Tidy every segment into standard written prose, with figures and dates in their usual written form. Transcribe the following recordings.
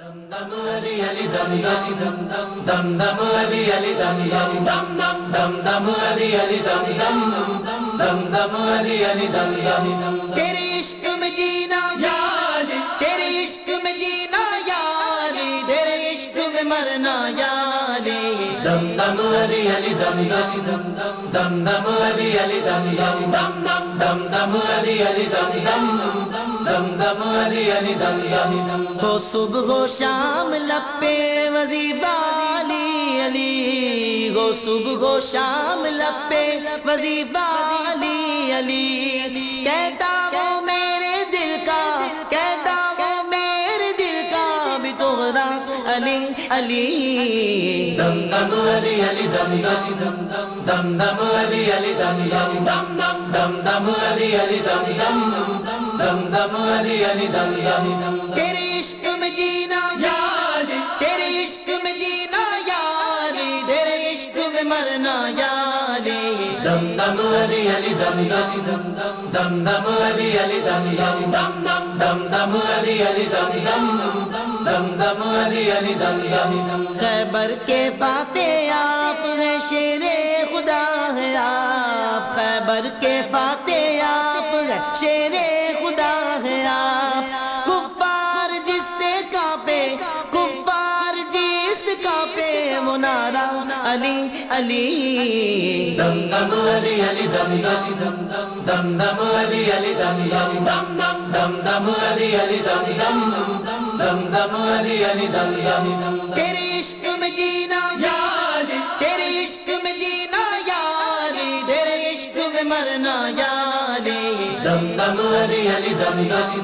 دم دم علی علی دم دم دم دم دم علی علی دم دم دم دم دم علی علی دم دم دم دم علی علی دم دم تیرے عشق میں جینا یا علی، تیرے عشق میں جینا یا علی، تیرے عشق میں مرنا یا علی. دم دم علی علی دم دم دم دم علی علی دم دم دم دم علی علی دم دم دم علی علی دم ہو صبح و شام لپے وظیفہ علی علی، ہو صبح و شام لپے وظیفہ علی علی. کہتا وہ میرے دل کا، کہتا وہ میرے دل کا بھی تغرا علی علی. دم دم علی علی دم دم دم علی علی دم دم دم علی علی دم دم علی علی دم تیرے عشق میں جینا یا علی، تیرے عشق میں جینا یا علی، تیرے عشق میں مرنا یا علی. دم دم علی علی دم دم دم علی علی دم دم دم علی علی دم دم علی علی دم خیبر کے فاتح آپ ہیں، شیر خدا ہے آپ. خیبر کے فاتح آپ ہیں، شیر خدا ہے آپ. کفار جس سے کانپے، کفار جس کانپے وہ نعرہ علی علی. دم دم علی علی دم دم دم علی علی دم دم علی علی دم دم علی علی دم تیرے عشق میں جینا یا علی، تیرے عشق میں جینا یا علی، تیرے عشق میں مرنا یا علی. دم دم علی علی دم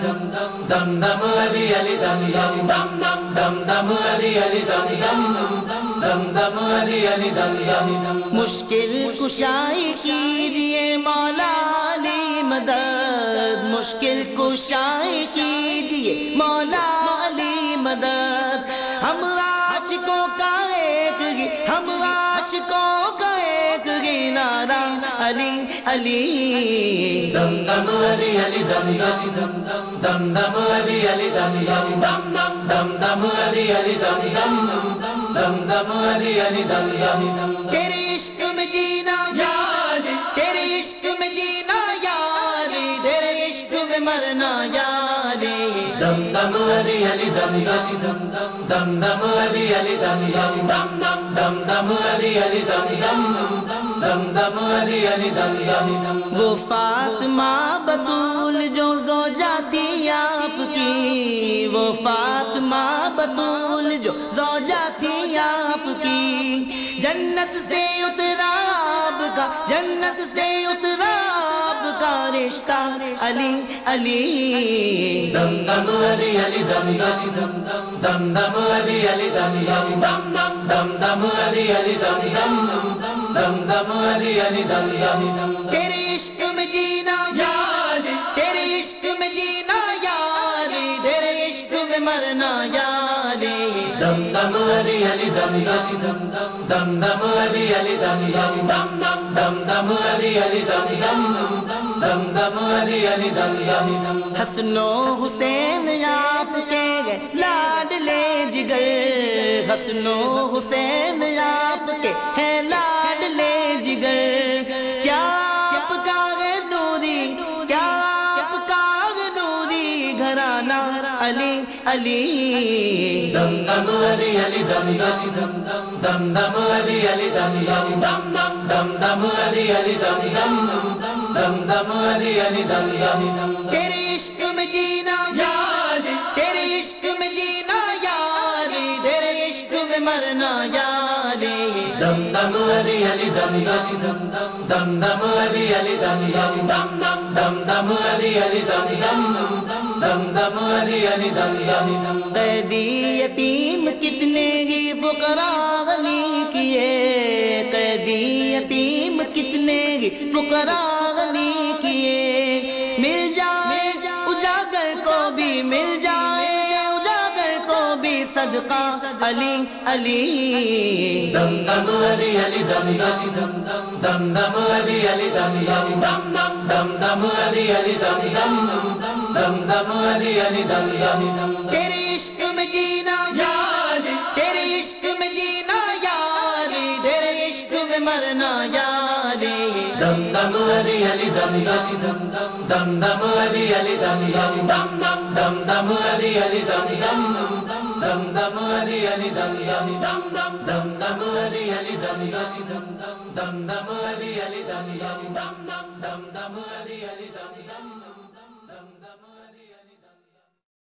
دم علی علی دم دم علی علی دم دم علی علی دم مشکل کشائی کیجئے مولا علی مدد، مشکل کشائی کیجئے مولا علی مدد. ہم عاشقوں کا ایک ہی، ہم عاشقوں کا ایک ہی نعرہ علی علی. دم دم علی علی دم دم علی علی دم دم علی علی دم دم علی علی دم تیرے عشق میں جینا یا علی، تیرے عشق میں جینا یا علی، تیرے عشق میں مرنا یا علی. دم دم علی علی دم دم علی علی دم دم علی علی دم دم علی علی دم وہ فاطمہ بطول جو زوجہ تھی آپ کی، وہ فاطمہ بطول جو زوجہ تھی آپ کی. جنت سے اترا آپ کا، جنت سے اترا آپ کا رشتہ علی علی. دم دم علی علی دم دم علی علی دم دم علی علی دم دم علی علی دم تیرے عشق میں جینا یا علی، تیرے عشق میں جینا یا علی، تیرے عشق میں مرنا یا علی. دم دم علی علی دم دم علی علی دم دم علی علی دم دم علی علی دم حسن و حسین آپ کے گئے لاڈلے جگر، حسن و حسین آپ کے ہیں لاڈلے جگر. کیا آپ کا ہے نوری، کیا آپ کا ہے نوری گھرانہ علی علی. دم دم علی علی دم دم علی علی دم دم علی علی دم دم علی علی دم تیرے عشق میں جینا یا علی، تیرے عشق میں جینا یا علی، تیرے عشق میں مرنا یا علی. دم دم علی علی دم دم علی علی دم دم علی علی دم علی علی دم قیدی یتیم کتنے ہی فقراء غنی کیے، قیدی یتیم کتنے ہی فقراء غنی کیے. مل جائے اجاگر کو بھی، مل جائے اجاگر کو بھی صدقہ علی علی. دم دم علی علی دم دم علی علی دم دم علی علی دم دم علی علی دم تیرے عشق میں جینا یا علی دم دم علی علی دم دم دم دم علی علی دم دم دم دم علی علی دم دم دم دم علی علی دم دم دم دم علی علی دم دم دم دم علی علی دم دم دم دم علی علی دم دم